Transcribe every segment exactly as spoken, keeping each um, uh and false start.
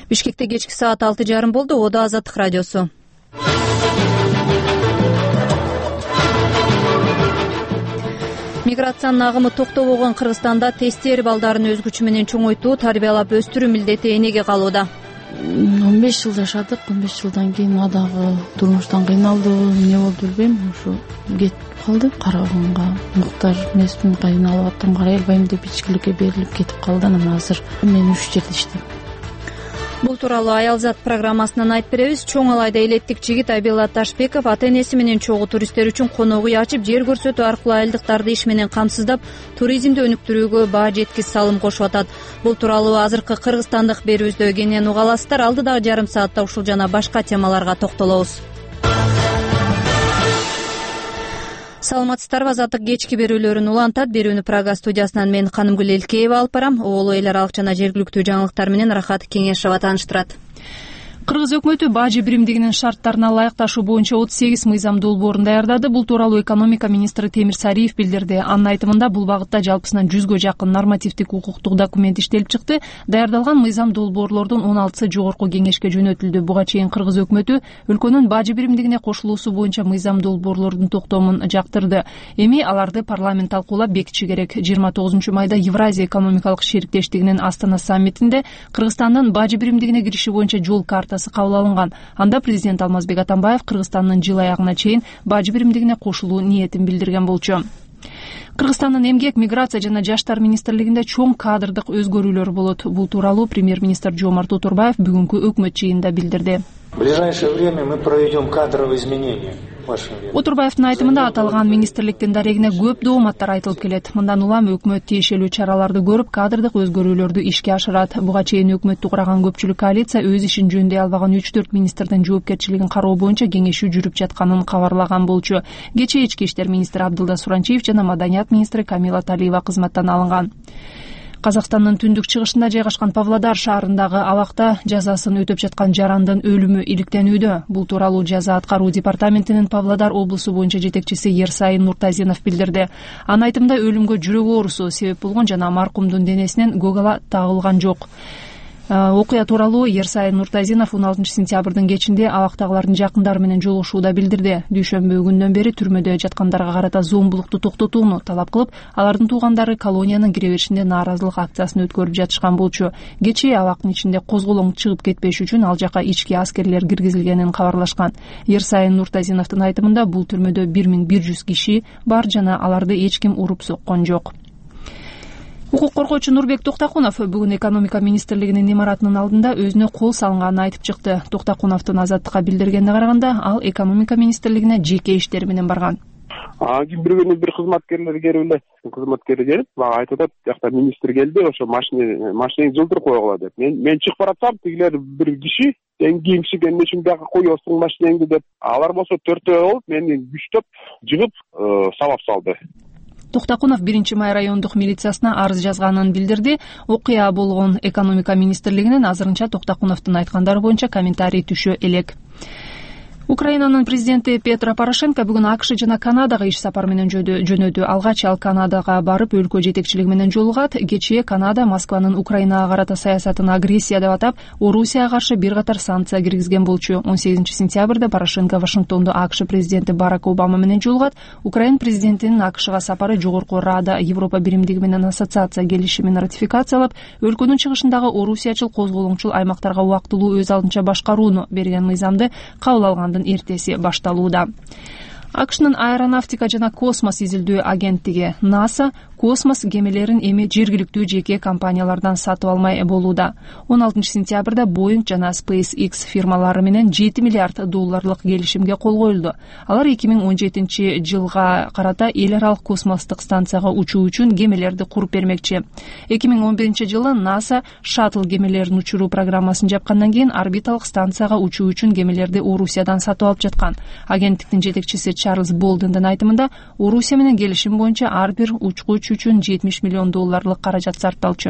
Бишкекте кечки саат алты жарым болду. Ода Азаттык радиосу. Миграциянын агымы токтобогон Кыргызстанда тестер балдарын өз күчү менен чоңойтуу, тарбиялап өстүрүү милдети энеге калууда. он беш жыл жашадык. он беш жылдан кийин адагы турмуштан кыйналдыбы, эмне болду билбейм. Ушу кетип калды. Караганга муктаж эмесмин, кыйналып аттым, карай албайм деп ичкиликке берилип кетип калды. Анан азыр мен үч жерде иштейм. Бул тууралуу Аялзат программасынан айтып беребиз. Чоң Алайда элеттик жигит Абилат Ташбеков ата-энеси менен чогуу туристтер үчүн конок үй ачып, жер көрсөтүү аркылуу айылдыктарды иш менен камсыздап, туризмди өнүктүрүүгө баа жеткис салым кошуп атат. Бул тууралуу азыркы кыргызстандык берүүбүздө кенен уга аласыздар. Алдыдагы жарым саатта ушул жана башка темаларга токтолобуз. Саламатсыздарбы, Азаттык кечки берүүлөрүн улантат. Берүүнү Прага студиясынан мен Канымгүл Элкеева алып барам. Оолу эл аралык жана жергиликтүү жаңылыктар менен Рахат Кеңешова тааныштырат. Кыргыз өкмөтү бажы биримдигинин шарттарына ылайыкташуу боюнча отуз сегиз мыйзам долбоорун даярдады. Бул тууралуу экономика министри Темир Сариев билдирди. Анын айтымында бул багытта жалпысынан жүзгө жакын нормативдик укуктук документ иштелип чыкты. Даярдалган мыйзам долбоорлордун он алтысы жогорку кеңешке жөнөтүлдү. Буга чейин Кыргыз өкмөтү өлкөнүн бажы биримдигине кошулуусу боюнча мыйзам долбоорлордун токтомун жактырды. Эми аларды парламент талкуулап бекитиши керек. жыйырма тогузунчу майда Евразия экономикалык шериктештигинин Астана саммитинде Кыргызстандын бажы биримдигине кириши боюнча жол карта кабыл алынган. Анда президент Алмазбек Атамбаев Кыргызстандын жыл аягына чейин бажы биримдигине кошулуу ниетин билдирген болчу. Кыргызстандын эмгек, миграция жана жаштар министрлигинде чоң кадрдык өзгөрүүлөр болот. Бул тууралуу премьер-министр Жомарт Оторбаев бүгүнкү өкмөт жыйынында билдирди. В ближайшее время мы проведем кадровые изменения. Оторбаевдин айтымында аталган министрликтин дарегине көп дооматтар айтылып келет. Мындан улам өкмөт тиешелүү чараларды көрүп, кадрдык өзгөрүүлөрдү ишке ашырат. Буга чейин өкмөттү кураган көпчүлүк коалиция өз ишин жөндөй албаган үч төрт министрдин жоопкерчилигин кароо боюнча кеңешүү жүрүп жатканын кабарлаган болчу. Кечээ ички иштер министри Абдылда Суранчиев жана маданият министри Камила Талиева кызматтан алынган. Казакстандын түндүк чыгышында жайгашкан Павлодар шаарындагы абакта жазасын өтөп жаткан жарандын өлүмү иликтенүүдө. Бул тууралуу жаза аткаруу департаментинин Павлодар облусу боюнча жетекчиси Ерсайын Нуртазинов билдирди. Анын айтымында өлүмгө жүрөк оорусу себеп болгон жана маркумдун денесинен гөгала тагылган жок. Окуя тууралуу Ерсайын Нуртазинов он алтынчы сентябрдын кечинде абактагылардын жакындары менен жолугушууда билдирди. Дүйшөмбү күндөн бери түрмөдө жаткандарга карата зомбулукту токтотууну талап кылып, алардын туугандары колониянын кире беришинде нааразылык акциясын өткөрүп жатышкан болчу. Кечээ абактын ичинде козголоң чыгып кетпеш үчүн ал жака ички аскерлер киргизилгенин кабарлашкан. Ерсайын Нуртазиновдун айтымында бул түрмөдө бир миң бир жүз киши бар жана аларды эч ким уруп соккон жок. Укук коргоочу Нурбек Токтакунов бүгүн экономика министрлигинин имаратынын алдында өзүнө кол салынганын айтып чыкты. Токтакуновдун Азаттыкка билдиргенине караганда, ал экономика министрлигине жеке иштер менен барган. Бир күнү бир кызматкерлер келип эле, кызматкери келип, мага айтып атат, "Жакта министр келди, ошо машина машинаңды жылдырып койгула" деп. Мен мен чыгып баратсам, тигилер бир киши тең кийим кишиген эмне бияка коёсуң машинаңды деп, алар болсо төртөө болуп мени күчтөп жыгып сабап салды. Токтакунов биринчи май райондук милициясына арыз жазганын билдирди. Окуя болгон экономика министрлигинен азырынча Токтакуновдун айткандары боюнча комментарий түшө элек. Украинанын президенти Петро Порошенко бүгүн АКШ жана Канадага иш сапар менен жөнөдү. Алгач ал Канадага барып, өлкө жетекчилиги менен жолугат. Кечээ Канада Москванын Украинага карата саясатын агрессия деп атап, Орусияга каршы бир катар санкция киргизген болчу. он сегизинчи сентябрда Порошенко Вашингтондо АКШ президенти Барак Обама менен жолугат. Украин президентинин АКШга сапары Жогорку Рада Европа биримдиги менен ассоциация келишимин ратификациялап, өлкөнүн чыгышындагы орусиячыл козголоңчул аймактарга убактылуу өз алдынча башкарууну берген мыйзамды кабыл алган эртеси башталууда. АКШнын аэронавтика жана космос изилдөө агенттиги НАСА космос кемелерин эми жергиликтүү жеке компаниялардан сатып алмай болууда. он алтынчы сентябрда Boeing жана SpaceX фирмалары менен жети миллиард долларлык келишимге кол коюлду. Алар эки миң он жетинчи жылга карата эл аралык космостук станцияга учуу үчүн кемелерди куруп бермекчи. эки миң он биринчи жылы НАСА шаттл кемелерин учуруу программасын жапкандан кийин орбиталык станцияга учуу үчүн кемелерди Орусиядан сатып алып жаткан. Агенттиктин жетекчиси Чарльз Болдендин айтымында, Орусия менен келишим боюнча ар бир учкуч үчүн жетимиш миллион долларлык каражат сарпталчу.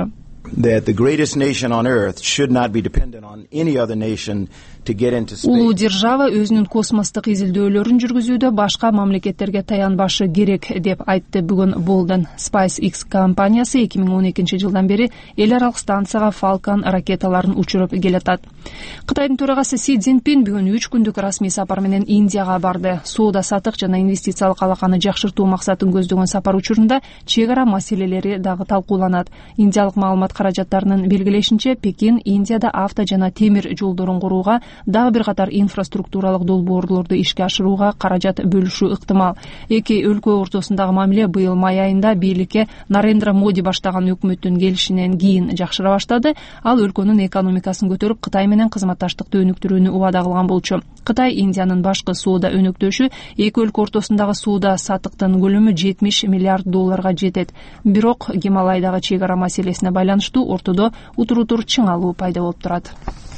that the greatest nation on earth should not be dependent on any other nation to get into space. Улуу держава өзүнүн космостук изилдөөлөрүн жүргүзүүдө башка мамлекеттерге таянбашы керек деп айтты бүгүн Болден. SpaceX компаниясы эки миң он экинчи жылдан бери эл аралык станцияга Falcon ракеталарын учуруп келатат. Кытайдын төрагасы Си Цзиньпин бүгүн үч күндүк расмий сапар менен Индияга барды. Соода сатык жана инвестициялык алаканы жакшыртуу максатын көздөгөн сапар учурунда чек ара маселелери дагы талкууланат. Индиялык маалымат каражаттарынын белгилешинче, Пекин Индияда авто жана темир жолдорун курууга, дагы бир катар инфраструктуралык долбоорлорду ишке ашырууга каражат бөлүшүү ыктымал. Эки өлкө ортосундагы мамиле быйыл май айында бийликке Нарендра Моди баштаган өкмөттүн келишинен кийин жакшыра баштады. Ал өлкөнүн экономикасын көтөрүп, Кытай менен кызматташтыкты өнүктүрүүнү убада кылган болчу. Кытай Индиянын башкы соода өнөктөшү эки өлкө ортосундагы соода сатыктын көлөмү жетимиш миллиард долларга жетет. Бирок Гималайдагы чек ара маселесине байланыштуу ортодо утур-утур чыңалуу пайда болуп турат.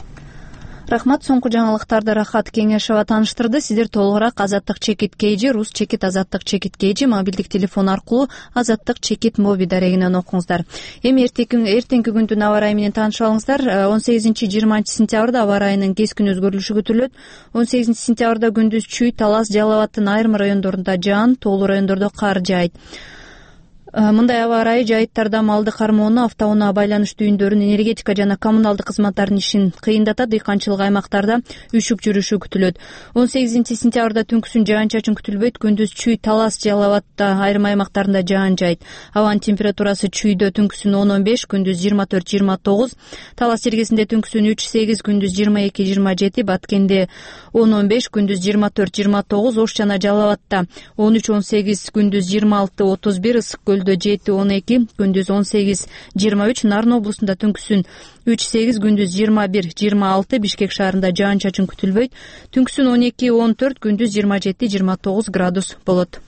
Рахмат, соңку жаңылыктарды Рахат Кеңешова тааныштырды. Сиздер толугураак Азаттык чекит кейжи, Рус чекит Азаттык чекит кейжи мобилдик телефон аркылуу Азаттык чекит моби дарегинен окуңуздар. Эми эртеңки күндүн аба ырайы менен таанышып алыңыздар. он сегизинчи жыйырманчы сентябрда аба ырайынын кескин өзгөрүлүшү күтүлөт. он сегизинчи сентябрда күндүз Чүй, Талас, Жалал абадтын айрым райондорунда жаан, тоолуу райондордо кар жаайт. Мындай аба ырайы жайыттарда малды кармоону, автоунаа байланыш түйүндөрүн, энергетика жана коммуналдык кызматтардын ишин кыйындатат. Дыйканчылык аймактарда үшүк жүрүшү күтүлөт. он сегизинчи сентябрда түнкүсүн жаан-чачын күтүлбөйт. Күндүз Чүй, Талас, Жалал абадта айрым аймактарында жаан жайт. Абанын температурасы Чүйдө түнкүсүн он он беш, күндүз жыйырма төрт жыйырма тогуз, Талас жергесинде түнкүсүн үч сегиз, күндүз жыйырма эки жыйырма жети, Баткенде он он беш, күндүз жыйырма төрт жыйырма тогуз, Ош жана Жалал абадта он үч он сегиз, күндүз жыйырма алты отуз бир, Ысык көлдө жети он эки, күндүз он сегиз жыйырма үч, Нарын облусунда түнкүсүн үч сегиз, күндүз жыйырма бир жыйырма алты, Бишкек шаарында жаан-чачын күтүлбөйт. Түнкүсүн он эки он төрт, күндүз жыйырма жети жыйырма тогуз градус болот.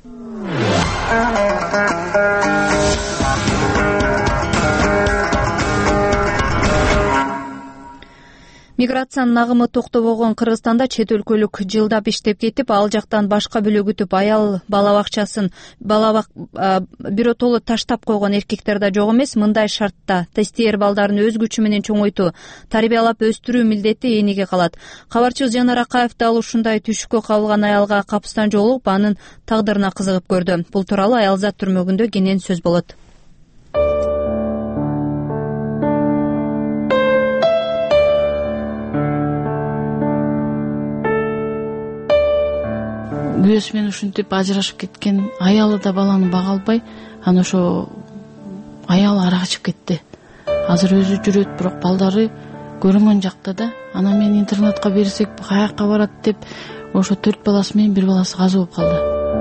Миграциянын агымы токтобогон Кыргызстанда чет өлкөлүк жылдап иштеп кетип, ал жактан башка бөлө күтүп, аял бала бакчасын бала биротолу таштап койгон эркектер да жок эмес. Мындай шартта тестиер балдарын өз күчү менен чоңойтуу, тарбиялап өстүрүү милдети эниге калат. Кабарчыбыз Жанар Акаев дал ушундай түшүккө кабылган аялга капыстан жолугуп, анын тагдырына кызыгып көрдү. Бул тууралуу Аялзат түрмөгүндө кенен сөз болот. Күйөөсү менен ушинтип ажырашып кеткен, аялы да баланы бага албай, анан ошо аял ара качып кетти. Азыр өзү жүрөт, бирок балдары көрүнгөн жакта да. Анан мен интернетке берсек каяка барат деп, ошо төрт баласы менен бир баласы каза болуп калды.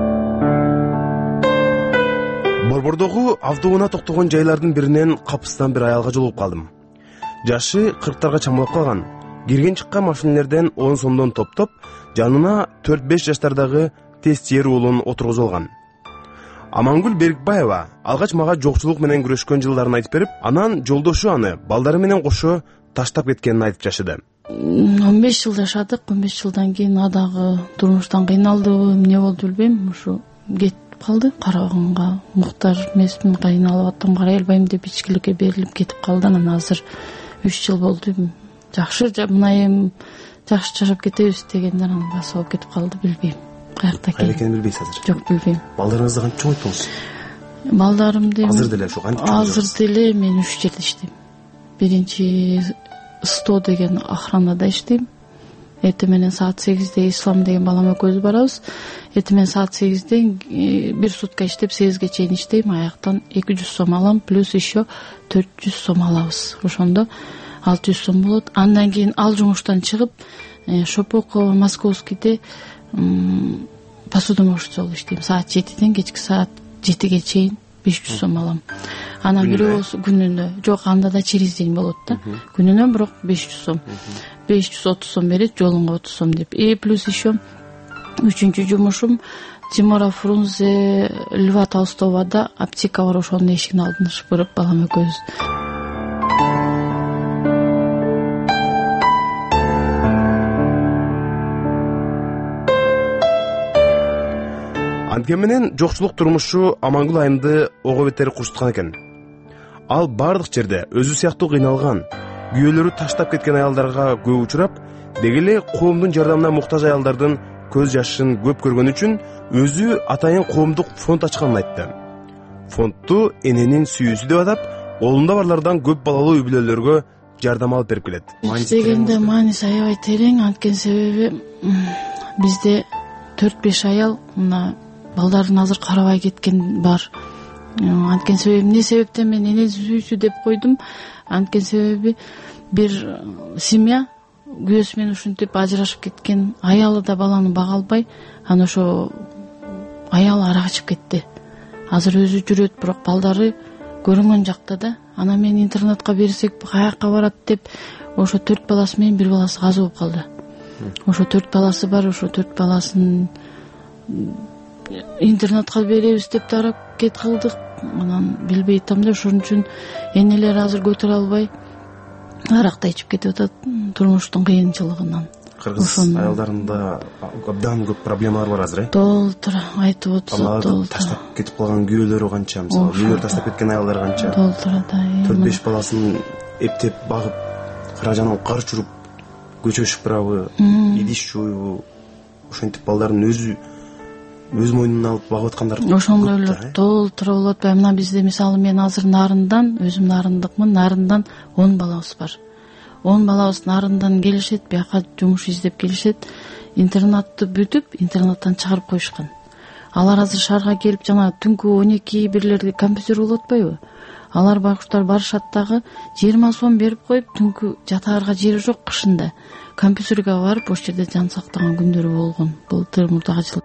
Борбордогу автоунаа токтогон жайлардын биринен капыстан бир аялга жолугуп калдым. Жашы кырктарга чамалап калган. Кирген чыккан машинелерден он сомдон топтоп, жанына төрт беш жаштардагы тестиер уулун отургузуп алган. Амангүл Берикбаева алгач мага жокчулук менен күрөшкөн жылдарын айтып берип, анан жолдошу аны балдары менен кошо таштап кеткенин айтып жашыды. он беш жыл жашадык, он беш жылдан кийин адагы турмуштан кыйналдыбы, эмне болду билбейм, ушу кетип калды. Караганга муктаж эмесмин, кыйналып аттым, карай албайм деп ичкиликке берилип кетип калды. Анан азыр үч жыл болду. Жакшы мына жакшы жашап кетебиз дегендер анан баса болуп кетип калды, билбейм. Каякта экен? Кайда экенин билбейсиз азыр? Жок, билбейм. Балдарыңызды кантип чоңойттуңуз? Балдарымды азыр деле ошо кантип чоңойттуңуз? Азыр деле мен үч жерде иштейм. Биринчи сто деген охранада иштейм. Эртең менен саат сегизде Ислам деген балам экөөбүз барабыз. Эртең менен саат сегизден бир сутка иштеп, сегизге чейин иштейм. Аяктан эки жүз сом алам, плюс еще төрт жүз сом алабыз. Ошондо алты жүз сом болот. Андан кийин ал жумуштан чыгып, Шопоково, Московскийде посудомоеччу болуп иштейм. Саат жетиден кечки саат жетиге чейин беш жүз сом алам. Анан бирөө күнүнө, жок, анда да через день болот да. Күнүнө бирок беш жүз сом. беш жүз отуз сом берет, жолуңга отуз сом деп. И плюс еще үчүнчү жумушум Тимура Фрунзе, Льва Толстовада аптека бар, ошонун эшигин алдына шыпырып балам экөөбүз. Анткени менен жокчулук турмушу Амангүл айымды ого бетер курчуткан экен. ал бардык жерде өзү сыяктуу кыйналган, күйөөлөрү таштап кеткен аялдарга көп учурап, деги эле коомдун жардамына муктаж аялдардын көз жашын көп көргөн үчүн өзү атайын коомдук фонд ачканын айтты. Фондду эненин сүйүүсү деп атап, колунда барлардан көп балалуу үй бүлөлөргө жардам алып берип келет. Дегенде мааниси аябай терең, анткени себеби бизде төрт беш аял мына балдарын азыр карабай кеткен бар. Анткени себеби эмне себептен мен энен сүйүүсү деп койдум? Анткени себеби бир семья күйөөсү менен ушинтип ажырашып кеткен, аялы да баланы бага албай, анан ошо аял ара качып кетти. Азыр өзү жүрөт, бирок балдары көрүнгөн жакта да. Анан мен интернетке берсек каяка барат деп, ошо төрт баласы менен бир баласы казы болуп калды. Ошо төрт баласы бар, ошо төрт баласын интернетке беребиз деп тарап кет кылдык. Анан билбей атам да, ошон үчүн энелер азыр көтөрө албай аракта ичип кетип атат турмуштун кыйынчылыгынан. Кыргыз аялдарында абдан көп проблемалар бар азыр, э? Толтура айтып отсо, толтура. Таштап кетип калган күйөөлөрү канча, мисалы, үйлөр таштап кеткен аялдар канча. Толтура да. төрт беш баласын эптеп багып, кара жанын кар чуруп, көчө шыпырабы, идиш жууйбу, ошентип балдарын өзү өз мойнуна алып багып аткандар. Ошондойлор толтура болот. Мына бизде мисалы мен азыр Нарындан, өзүм нарындыкмын, Нарындан он балабыз бар. он балабыз Нарындан келишет, бияка жумуш издеп келишет. Интернатты бүтүп, интернаттан чыгарып коюшкан. Алар азыр шаарга келип, жана түнкү он эки бирлерде компьютер болуп атпайбы? Алар байкуштар барышат дагы жыйырма сом берип коюп, түнкү жатаарга жери жок кышында. Компьютерге барып, ошол жерде жан сактаган күндөрү болгон. Былтыр мурдагы жыл.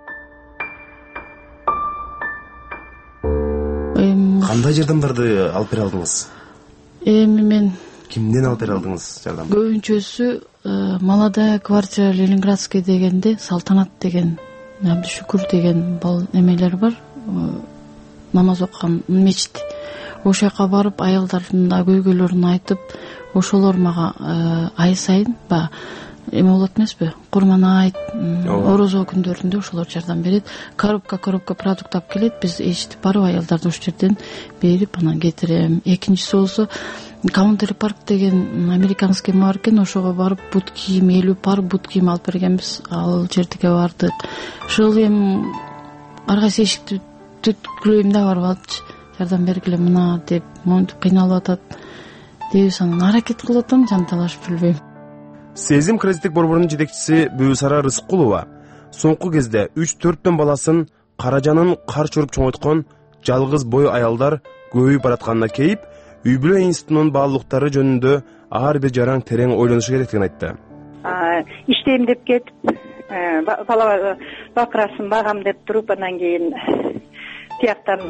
Кандай жардамдарды алып бере алдыңыз? Эми мен кимден алып бере алдыңыз жардам? Көбүнчөсү Молодая квартира Ленинградская дегенде Салтанат деген, Абдышүкүр деген бал эмелер бар, намаз окуган мечит. Ошол жака барып аялдардын да көйгөйлөрүн айтып, ошолор мага ай сайын ба эме болот эмеспи? Курман айт, орозо күндөрүндө ошолор жардам берет. Коробка коробка продукт алып келет. Биз эчитип барып аялдарды ошол жерден берип анан кетирем. Экинчиси болсо Country Park деген американский бар экен, ошого барып бут кийим, элүү пар бут кийим алып бергенбиз. Ал жерге бардык. Ошол эми ар кайсы эшикти түткүлөйм да барып алчы. Жардам бергиле мына деп, монтип кыйналып атат деп анан аракет кылып атам, жанталашып билбейм. Сезим кредиттик борборунун жетекчиси Бүүсара Рыскулова соңку кезде үч төрттөн баласын каражанын кар чуруп чоңойткон жалгыз бой аялдар көбөйүп баратканына кейип, үй бүлө институтунун баалуулуктары жөнүндө ар бир жаран терең ойлонушу керектигин айтты. Иштейм деп кетип, бала бакырасын багам деп туруп, анан кийин тияктан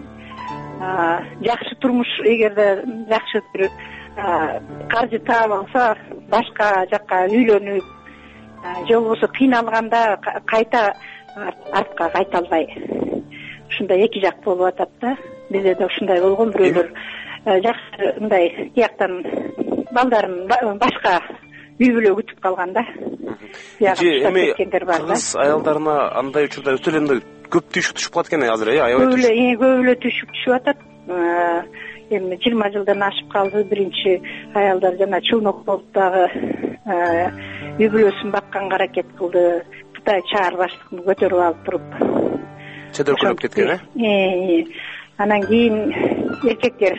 жакшы турмуш, эгерде жакшы бир каржы таап алса, башка жакка үйлөнүп, же болбосо кыйналганда кайта артка кайта албай, ушундай эки жак болуп атат да. Бизде да ушундай болгон, бирөөлөр жакшы мындай тияктан балдарын башка үй бүлө күтүп калган да. Эми кыргыз аялдарына андай учурда өтө эле мындай көп түйшүк түшүп калат экен азыр, э, аябай түшүп. Көп эле түшүк түшүп атат. Эми жыйырма жылдан ашып калды. Биринчи аялдар жана чулнок болуп дагы үй бүлөсүн бакканга аракет кылды. Кытай чаар баштыгын көтөрүп алып туруп чөдөркөлөп кеткен, э? Анан кийин эркектер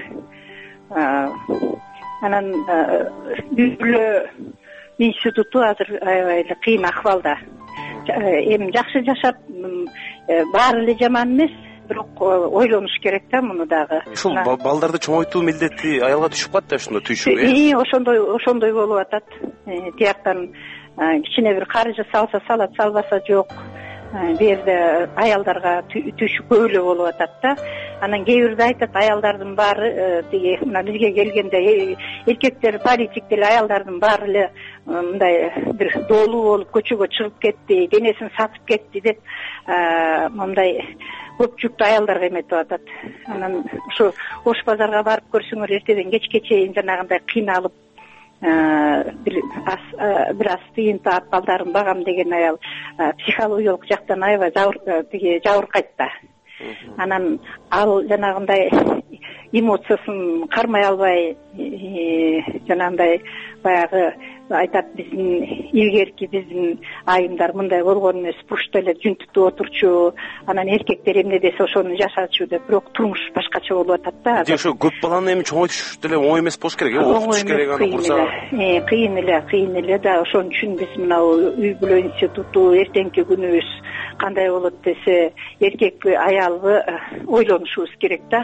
анан үй бүлө институту азыр аябай эле кыйын акыбалда. Эми жакшы жашап, баары эле жаман эмес, бирок ойлонуш керек да муну дагы. Ушул балдарды чоңойтуу милдети аялга түшүп калат да, ошондой түйшүк, э? Ошондой ошондой болуп атат. Тияктан кичине бир каржы салса салат, салбаса жок. Бу жерде аялдарга түшүк көп эле болуп атат да. Анан кээ бирде айтат, аялдардын баары тиги мына бизге келгенде эркектер, политик деле аялдардын баары эле мындай бир доолуу болуп көчөгө чыгып кетти, денесин сатып кетти деп мындай көп жүктү аялдарга эметип атат. Анан ушу Ош базарга барып көрсөңөр, эртеден кечке чейин жанагындай кыйналып бир аз тыйын таап балдарын багам деген аял психологиялык жактан аябай тиги жабыркайт да. Анан ал жанагындай эмоциясын кармай албай жанагындай баягы айтат, биздин илгерки биздин айымдар мындай болгон эмес, бурчта эле жүнтүктүп отурчу, анан эркектер эмне десе ошону жашачу деп, бирок турмуш башкача болуп атат да. Же ошо көп баланы эми чоңойтуш деле оңой эмес болуш керек, э, окутуш керек аны курса. Кыйын эле, кыйын эле да. Ошон үчүн биз мына үй бүлө институту эртеңки күнүбүз кандай болот десе, эркекпи аялбы ойлонушубуз керек да.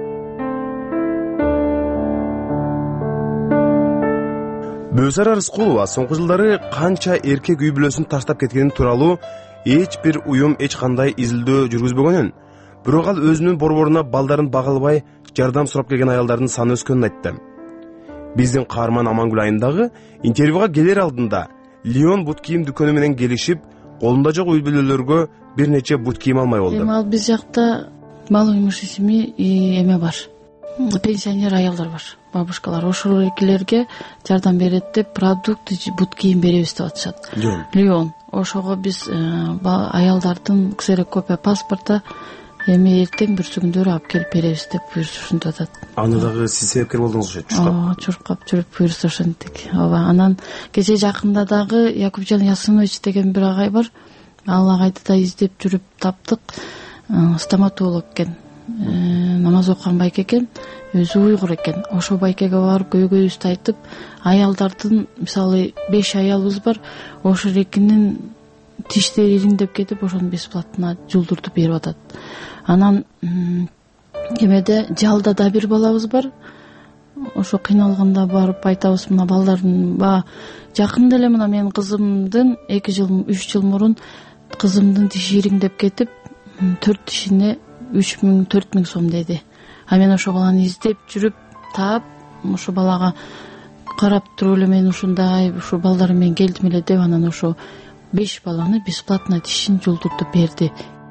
Бөөсара Рыскулова соңку жылдары канча эркек үй бүлөсүн таштап кеткени тууралуу эч бир уюм эч кандай изилдөө жүргүзбөгөнүн, бирок ал өзүнүн борборуна балдарын бага албай жардам сурап келген аялдардын саны өскөнүн айтты. Биздин каарман Амангүл айымдагы интервьюга келер алдында Лион бут кийим дүкөнү менен келишип, колунда жок үй бүлөлөргө бир нече бут кийим алмай болду. Эми ал биз жакта малый имущ исими эме бар. Пенсионер аялдар бар, бабушкалар, ошол экилерге жардам берет деп продукт бут кийим беребиз деп атышат. Лион. Ошого биз аялдардын ксерокопия паспорта эми эртең бүрсүгүндөрү алып келип беребиз деп буйрушунтуп атат. Аны дагы сиз себепкер болдуңуз окшойт, чуркап. Ооба, чуркап жүрүп буйрса ошентип. Ооба, анан кече жакында дагы Якупжан Ясынович деген бир агай бар. Ал агайды да издеп жүрүп таптык. Стоматолог экен. Намаз окуган байке экен, өзү уйгур экен. Ошо байкеге барып көйгөйүбүздү айтып, аялдардын мисалы беш аялыбыз бар, ошо экинин тиштери ириндеп кетип, ошону бесплатно жулдуртуп берип атат. Анан эмеде жалда да бир балабыз бар. Ошо кыйналганда барып айтабыз, мына балдардын ба жакында эле мына менин кызымдын эки жыл, үч жыл мурун кызымдын тиши ириңдеп кетип, төрт тишине үч миң, төрт миң сом деди. А мен ошо баланы издеп жүрүп таап, ошо балага карап туруп эле мен ушундай, ушу балдарым менен келдим эле деп, анан ошо беш баланы бесплатно тишин жулдуртуп берди.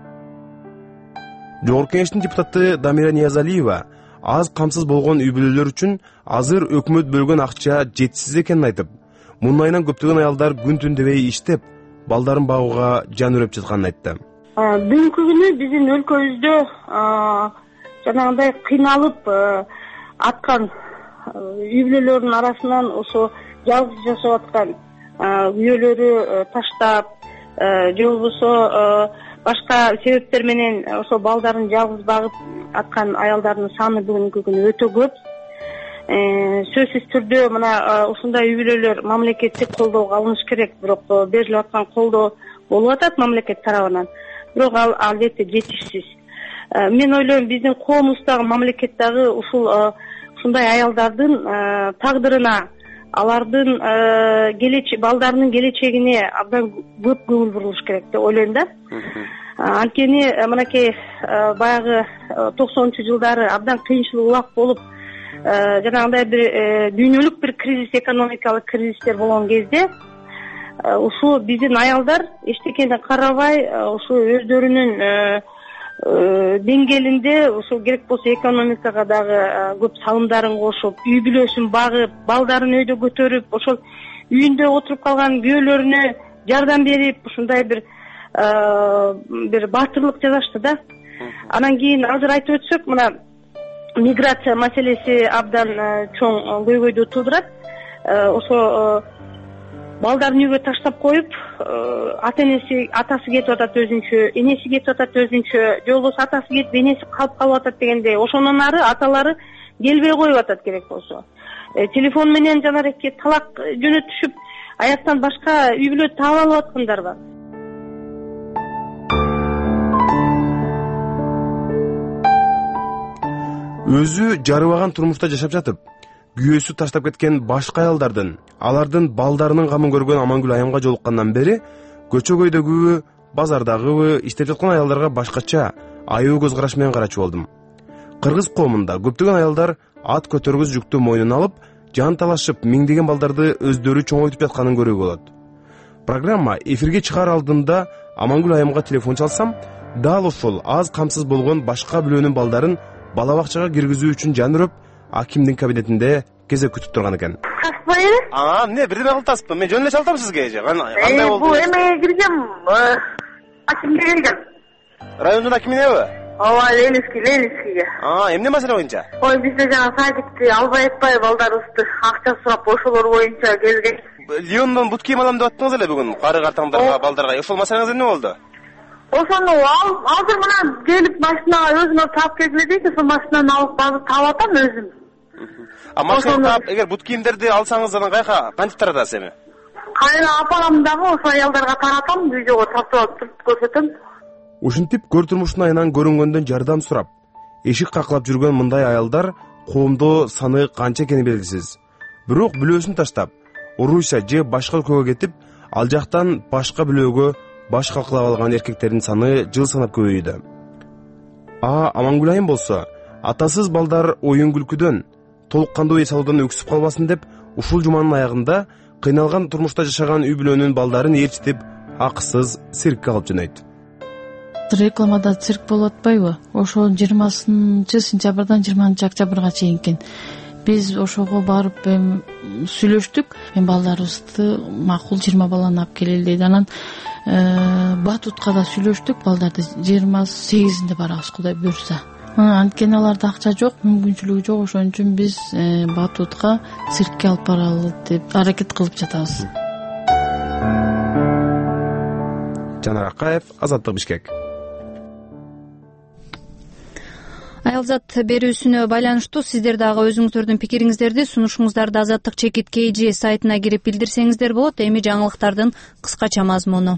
Жогорку кеңештин депутаты Дамира Ниязалиева аз камсыз болгон үй бүлөлөр үчүн азыр өкмөт бөлгөн акча жетишсиз экенин айтып, мунун айынан көптөгөн аялдар күн түн дебей иштеп, балдарын багууга жан үрөп жатканын айтты. Бүгүнкү күнү биздин өлкөбүздө жанагындай кыйналып аткан үй бүлөлөрдүн арасынан ошо жалгыз жашап аткан үйөлөрү таштап же болбосо башка себептер менен ошо балдарын жалгыз багып аткан аялдардын саны бүгүнкү күнү өтө көп. Сөзсүз түрдө мына ушундай үй бүлөлөр мамлекеттик колдоого алыныш керек, бирок берилип аткан колдоо болуп атат мамлекет тарабынан. Бирок ал албетте жетишсиз. Мен ойлойм, биздин коомубуздагы, мамлекеттеги ушул ушундай аялдардын тагдырына, алардын келечеги, балдарынын келечегине абдан көп көңүл бурулуш керек деп ойлойм да. Анткени мынакей баягы токсонунчу жылдары абдан кыйынчылык убак болуп, жанагындай бир дүйнөлүк бир кризис, экономикалык кризистер болгон кезде ушу биздин аялдар эчтекени карабай, ушу өздөрүнүн деңгээлинде ушу керек болсо экономикага дагы көп салымдарын кошуп, үй бүлөсүн багып, балдарын өйдө көтөрүп, ошол үйүндө отуруп калган күйөөлөрүнө жардам берип, ушундай бир бир баатырлык жасашты да. Анан кийин азыр айтып өтсөк, мына миграция маселеси абдан чоң көйгөйдү туудурат. Ошо балдарын үйгө таштап коюп, ата энеси, атасы кетип атат өзүнчө, энеси кетип атат өзүнчө, же болбосо атасы кетип энеси калып калып атат дегенде, ошондон ары аталары келбей коюп атат керек болсо. Телефон менен жанареке талак жөнөтүшүп, аяктан башка үй бүлө таап алып аткандар бар. Өзү жарыбаган турмушта жашап жатып, күйөөсү таштап кеткен башка аялдардын, алардын балдарынын камын көргөн Амангүл айымга жолуккандан бери көчөгөйдөгүбү, базардагыбы иштеп жаткан аялдарга башкача, аяу көз караш менен карачу болдум. Кыргыз коомунда көптөгөн аялдар ат көтөргүс жүктү мойнуна алып, жан талашып, миңдеген балдарды өздөрү чоңойтуп жатканын көрүүгө болот. Программа эфирге чыгаар алдында Амангүл айымга телефон чалсам, дал ошол аз камсыз болгон башка бүлөнүн балдарын бала бакчага киргизүү үчүн жан үрөп, акимдин кабинетинде кезек күтүп турган экен. Каспайбы? А, эмне бирдеме кылып атасызбы? Мен жөн эле чалтам сизге. Кандай болду? Бул эмеге киргем, акимге келгем. Райондун акиминеби? ооба, Ленинский, Ленинскийге. А, эмне маселе боюнча? Ой, бизде жана садикти албай атпай балдарыбызды акча сурап ошолор боюнча келген. Лиондон бут кийим алам деп аттыңыз эле бүгүн. Кары картаңдарга, балдарга. Ошол маселеңиз эмне болду? Ошону азыр мына келип машинага өзүм таап келгиле дейт, ошол машинаны алып базы таап атам өзүм. А машина таап, эгер бут кийимдерди алсаңыз анан кайка кантип таратасыз эми? Кайра апарам дагы ошо аялдарга таратам, видеого тартып алып туруп көрсөтөм. Ушинтип көр турмуштун айынан көрүнгөндөн жардам сурап, эшик каклап жүргөн мындай аялдар коомдо саны канча экени белгисиз. Бирок бүлөөсүн таштап, Орусия же башка өлкөгө кетип, ал жактан башка бүлөөгө баш калкалап алган эркектердин саны жыл санап көбөйүүдө. А Амангүл айым болсо, атасыз балдар оюн күлкүдөн, толук кандуу эс алуудан өксүп калбасын деп, ушул жуманын аягында кыйналган турмушта жашаган үй бүлөнүн балдарын ээрчитип, акысыз циркке алып жөнөйт. Рекламада цирк болуп атпайбы? Ошо жыйырмасынчы сентябрдан жыйырманчы октябрга чейин экен. Биз ошого барып эми сүйлөштүк. Мен балдарыбызды макул жыйырма баланы алып келели дейт. Анан Батутка да сүйлөштүк. Балдарды жыйырма сегизинде барабыз, Кудай буйрса. Анткени аларда акча жок, мүмкүнчүлүгү жок. Ошон үчүн биз Батутка циркке алып баралы деп аракет кылып жатабыз. Жанар Акаев, Азаттык, Бишкек. Аялзат берүүсүнө байланыштуу сиздер дагы өзүңүздөрдүн пикириңиздерди, сунушуңуздарды Азаттык чекит кей джи сайтына кирип билдирсеңиздер болот. Эми жаңылыктардын кыскача мазмуну.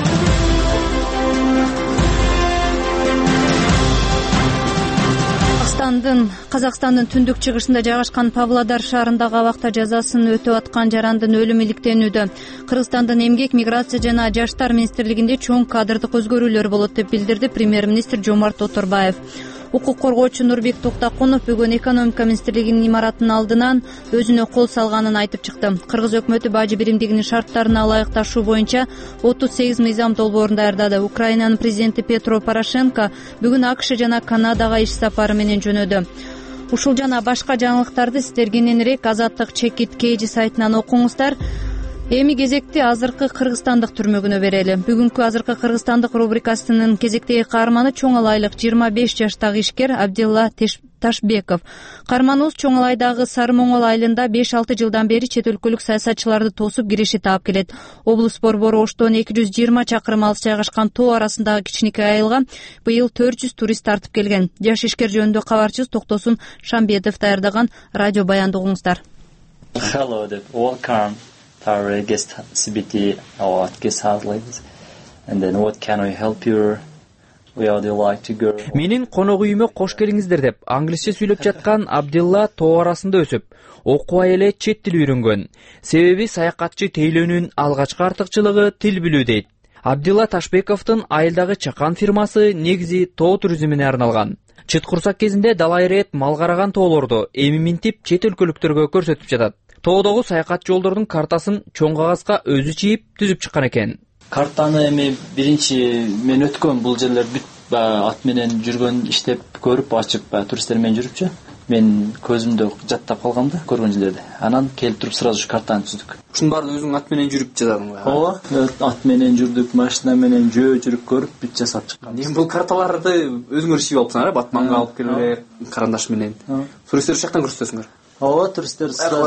Казакстандын түндүк чыгышында жайгашкан Павлодар шаарындагы абакта жазасын өтөп аткан жарандын өлүмү иликтенүүдө. Кыргызстандын эмгек, миграция жана жаштар министрлигинде чоң кадрдык өзгөрүүлөр болот деп билдирди премьер-министр Жомарт Оторбаев. Укук коргоочу Нурбек Токтакунов бүгүн экономика министрлигинин имаратынын алдынан өзүнө кол салганын айтып чыкты. Кыргыз өкмөтү бажы биримдигинин шарттарына ылайыкташуу боюнча отуз сегиз мыйзам долбоорун даярдады. Украинанын президенти Петро Порошенко бүгүн АКШ жана Канадага иш сапары менен жөнөдү. Ушул жана башка жаңылыктарды сиздер кененирээк Азаттык чекит кей джи сайтынан окуңуздар. Эми кезекти азыркы кыргызстандык түрмөгүнө берели. Бүгүнкү азыркы кыргызстандык рубрикасынын кезектеги каарманы чоң алайлык жыйырма беш жаштагы ишкер Абдилла Ташбеков. Каарманыбыз чоң алайдагы Сары Моңол айылында беш алты жылдан бери чет өлкөлүк саясатчыларды тосуп киреше таап келет. Облус борбору Оштон эки жүз жыйырма чакырым алыс жайгашкан Тоо арасындагы кичинекей айылга быйыл төрт жүз турист тартып келген. Жаш ишкер жөнүндө кабарчыбыз Токтосун Шамбетов даярдаган радио баянды угуңуздар. Hello, welcome. Our guest C B T, our guest house ladies, and then what can we help you? Where do you like to go? Менин конок үйүмө кош келиңиздер деп англисче сүйлөп жаткан Абдилла Тоо арасында өсүп, окубай эле чет тил үйрөнгөн. Себеби саякатчы тейлөөнүн алгачкы артыкчылыгы тил билүү дейт. Абдилла Ташбековдун айылдагы чакан фирмасы негизи тоо туризмине арналган. Чыт курсак кезинде дала ирет мал караган тоолорду эми минтип чет өлкөлүктөргө көрсөтүп жатат. Тоодогу саякат жолдордун картасын чоң кагазга өзү чийип түзүп чыккан экен. Картаны эми биринчи мен өткөн бул жерлер бүт ат менен жүргөн, иштеп, көрүп, ачып, туристтер менен жүрүпчү. Мен көзүмдө жаттап калгам да көргөн жерлерди. Анан келип туруп сразу же картаны түздүк. Ушунун баардыгы өзүң ат менен жүрүп жасадың ба? Ооба, ат менен жүрдүк, машина менен жөө жүрүп көрүп бүт жасап чыккан. Эми бул карталарды өзүңөр чийип алыпсыңар, Батманга алып келип, карандаш менен. Туристтер жактан көрсөтөсүңөр. Ооба, туристтер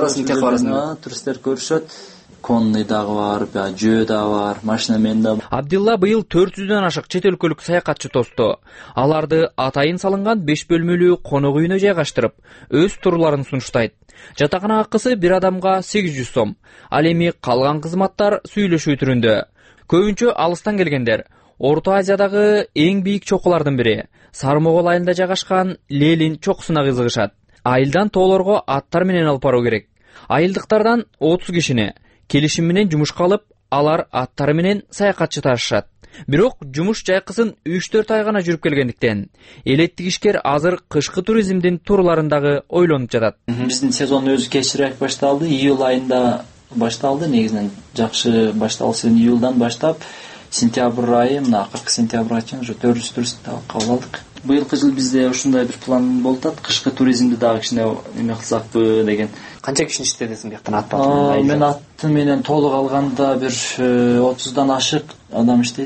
туристтер көрүшөт. Конный дагы бар, жөө дагы бар, машина менен да. Абдилла быйыл төрт жүздөн ашык чет өлкөлүк саякатчы тосту. Аларды атайын салынган беш бөлмөлүү конок үйүнө жайгаштырып, өз турларын сунуштайт. Жатакана акысы бир адамга сегиз жүз сом. Ал эми калган кызматтар сүйлөшүү түрүндө. Көбүнчө алыстан келгендер. Орто Азиядагы эң бийик чокулардын бири Сары Моңол айылында жайгашкан Лелин чокусуна кызыгышат. Айылдан тоолорго аттар менен алып баруу керек. Айылдыктардан отуз кишини келишим менен жумушка алып, алар аттары менен саякатчы ташышат. Бирок жумуш жайкысын үч төрт ай гана жүрүп келгендиктен элеттик ишкер азыр кышкы туризмдин турларындагы ойлонуп жатат. Биздин сезон өзү кечирээк башталды, июль айында башталды, негизинен жакшы башталды. Июлдан баштап сентябрь айы, мына акыркы сентябрга чейин уже төрт жүз турист кабыл алдык. Быйылкы жыл бизде ушундай бир план болуп атат. Кышкы туризмди дагы кичине эме кылсакпы деген. Канча кишини иштедиңиз бияктан ат менен? Мен аты менен толук алганда бир отуздан ашык адам иштейт.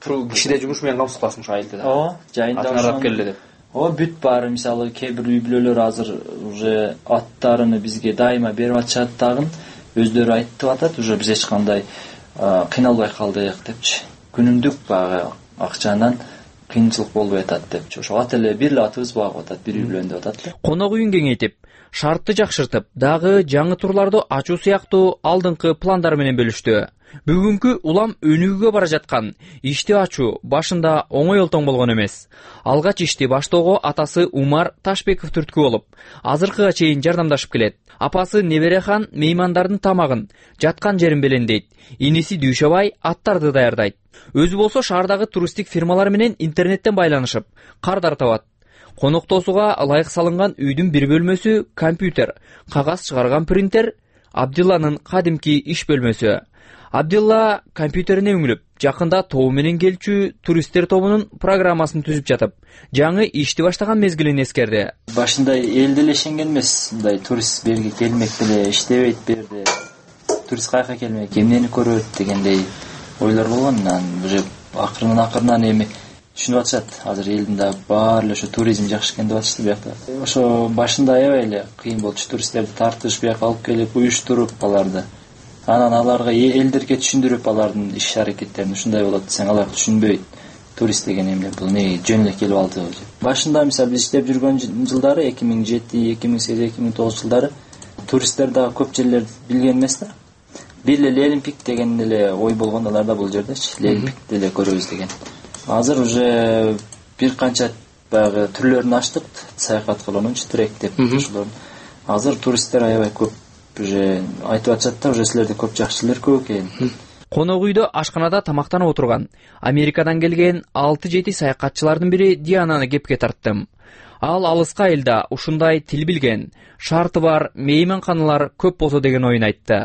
кишиде жумуш менен камсыз кыласың ушу айылды да. ооба, жайында ошо келди деп. Ооба, бүт баары. Мисалы кээ бир үй бүлөлөр азыр уже аттарыны бизге дайыма берип атышат дагы. Өздөрү айтып атат, уже биз эч кандай кыйналбай калдык депчи. Күнүмдүк баягы акчанан кыйынчылык болбой атат депчи. Ошо ат эле бир эле атыбыз багып атат, бир үй бүлөнү деп атат. Конок үйүн кеңейтип, шартты жакшыртып, дагы жаңы турларды ачуу сыяктуу алдыңкы пландар менен бөлүштү. Бүгүнкү улам өнүгүүгө бара жаткан ишти ачуу башында оңой олтоң болгон эмес. Алгач ишти баштоого атасы Умар Ташбеков түрткү болуп, азыркыга чейин жардамдашып келет. Апасы Неберехан меймандардын тамагын, жаткан жерин белендейт. Иниси Дүйшөбай аттарды даярдайт. Өзү болсо шаардагы туристтик фирмалар менен интернеттен байланышып, кардар табат. Коноктосуга ылайык салынган үйдүн бир бөлмөсү компьютер, кагаз чыгарган принтер, Абдилланын кадимки иш бөлмөсү. Абдилла компьютерине үңүлүп, жакында тобу менен келчү туристтер тобунун программасын түзүп жатып, жаңы ишти баштаган мезгилин эскерди. Башында эл деле ишенген эмес, мындай турист берге келмек деле иштебейт берди. Турист кайка келмек, эмнени көрөт дегендей ойлор болгон. Анан уже акырынан акырынан эми түшүнүп атышат. Азыр элдин да баары эле ошо туризм жакшы экен деп атышты биякта. Ошо башында аябай эле кыйын болчу, туристтерди тартыш, бияка алып келип уюштуруп аларды. Анан аларга элдерге түшүндүрүп алардын иш аракеттерин ушундай болот десең алар түшүнбөйт. Турист деген эмне, бул не жөн эле келип алды. Башында мисалы биз иштеп жүргөн жылдары эки миң жети, эки миң сегиз, эки миң тогуз жылдары туристтер дагы көп жерлерди билген эмес да. Бир эле Лелимпик деген эле ой болгон аларда бул жердечи. Лелимпик деле көрөбүз деген. Азыр уже бир канча баягы түрлөрүн ачтык, саякат кылуунчу трек деп ошолор. Азыр туристтер аябай көп уже айтып атышат да, уже силерде көп жакшы жерлер көп экен. Конок үйдө ашканада тамактанып отурган Америкадан келген алты жети саякатчылардын бири Диананы кепке тарттым. Ал алыска элде ушундай тил билген, шарты бар мейманканалар көп болсо деген оюн айтты.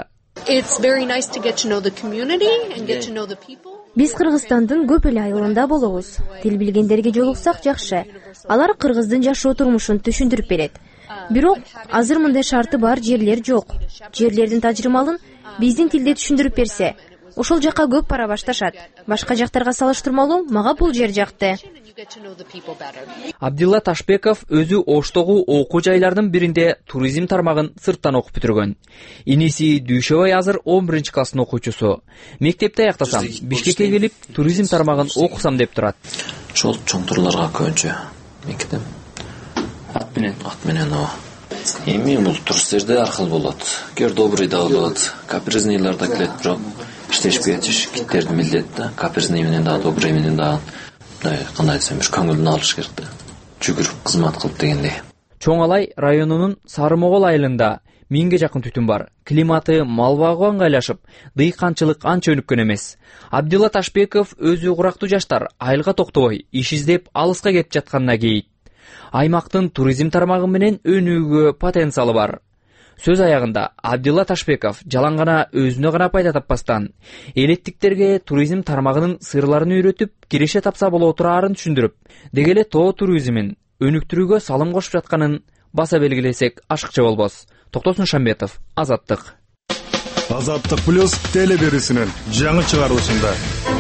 Биз Кыргызстандын көп эле айылында болобуз. Тил билгендерге жолуксак жакшы. Алар кыргыздын жашоо турмушун түшүндүрүп берет. Бирок азыр мындай шарты бар жерлер жок. Жерлердин тажрыймалын биздин тилде түшүндүрүп берсе, ошол жака көп бара башташат. Башка жактарга салыштырмалуу мага бул жер жакты. Абдилла Ташбеков өзү Оштогу окуу жайлардын биринде туризм тармагын сырттан окуп бүтүргөн. Иниси Дүйшөбай азыр он биринчи класстын окуучусу. Мектепти аяктасам, Бишкекке келип туризм тармагын окусам деп турат. Ошол чоң турларга көбүнчө мектеп ат менен ат менен ооба. Эми бул туристтерде ар кыл болот. Кер добрый да болот, капризныйлар да келет, бирок иштешпей атыш киттерди милдет да, капризный менен да, добрый менен да. Мындай кандай десем, бир көңүлүн алыш керек да. Жүгүрүп кызмат кылып дегендей. Чоң Алай районунун Сарымогол айылында миңге жакын түтүн бар. Климаты мал багууга ыңгайлашып, дыйканчылык анча өнүккөн эмес. Абдилла Ташбеков өзү курактуу жаштар айылга токтобой иш издеп алыска кетип жатканына кейит. Аймактын туризм тармагы менен өнүүгө потенциалы бар. Сөз аягында Абдилла Ташбеков жалаң гана өзүнө гана пайда таппастан, элеттиктерге туризм тармагынын сырларын үйрөтүп, киреше тапса боло турарын түшүндүрүп, деги эле тоо туризмин өнүктүрүүгө салым кошуп жатканын баса белгилесек ашыкча болбос. Токтосун Шамбетов, Азаттык. Азаттык плюс теле берүүсүнүн жаңы чыгарылышында.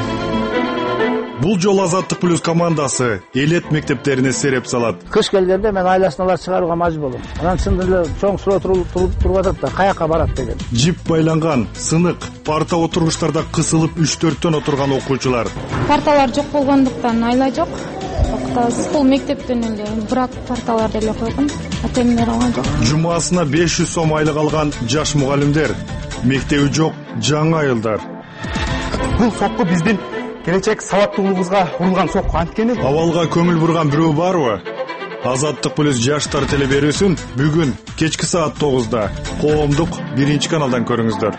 Бул жолу Азаттык плюс командасы элет мектептерине сереп салат. Кыш келгенде мен айласын алар чыгарууга мажбур болом. Анан чын эле чоң суроо туруп атат да, каяка барат деген. Жип байланган, сынык, парта отургучтарда кысылып үч төрттөн отурган окуучулар. Парталар жок болгондуктан айла жок. Окутабыз. Бул мектептен эле брак парталар деле койгон. Атемдер алган жок. Жумасына беш жүз сом айлык алган жаш мугалимдер, мектеби жок жаңы айылдар. Бул сокку биздин келечек сабаттуулугубузга урулган сокку анткени. Абалга көңүл бурган бирөө барбы? Азаттык плюс жаштар теле берүүсүн бүгүн кечки саат тогузда коомдук биринчи каналдан көрүңүздөр.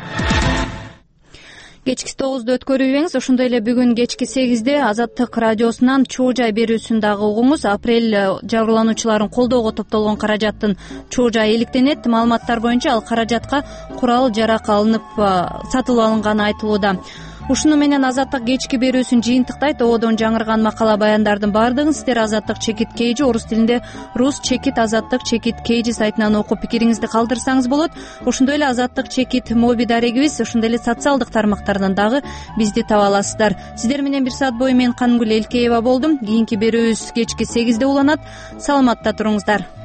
Кечки тогузду өткөрүбөңүз. Ошондой эле бүгүн кечки сегизде Азаттык радиосунан чоо жай берүүсүн дагы угуңуз. Апрель жабырлануучуларын колдоого топтолгон каражаттын чоо жайы иликтенет. Маалыматтар боюнча ал каражатка курал жарак алынып сатылып алынганы айтылууда. ушуну менен азаттык кечки берүүсүн жыйынтыктайт. Ободон жаңырган макала баяндардын баардыгын сиздер азаттык чекит kg орус тилинде рус чекит азаттык чекит kg сайтынан окуп пикириңизди калтырсаңыз болот. Ошондой эле азаттык чекит моби дарегибиз, ошондой эле социалдык тармактардан дагы бизди таба аласыздар. Сиздер менен бир саат бою мен Канымгүл Элкеева болдум. Кийинки берүүбүз кечки сегизде уланат. Саламатта туруңуздар.